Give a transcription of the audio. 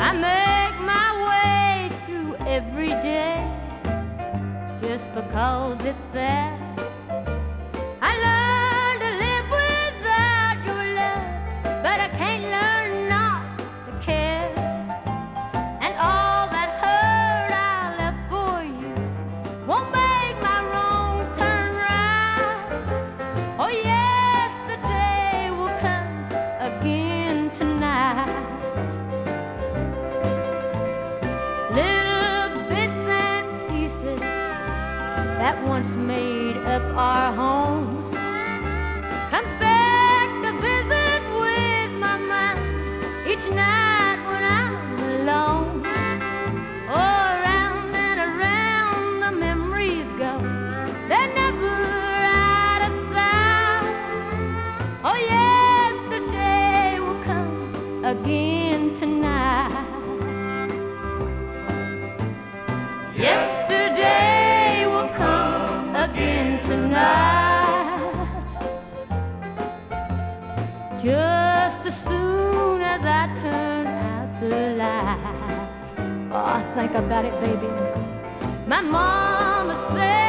I make my way through every day just because it's there. I learned to live without your love, but I can't learn not to care. And all that hurt I left for you won't make my wrongs turn right. Oh yes, the day will come again tonight. Little bits and pieces that once made up our home comes back to visit with my mind each night when I'm alone. Oh, around and around the memories go, they're never out of sight. Oh yes, the day will come again tonight. Yesterday will come again tonight. Just as soon as I turn out the lights. Oh, think about it, baby. My mama said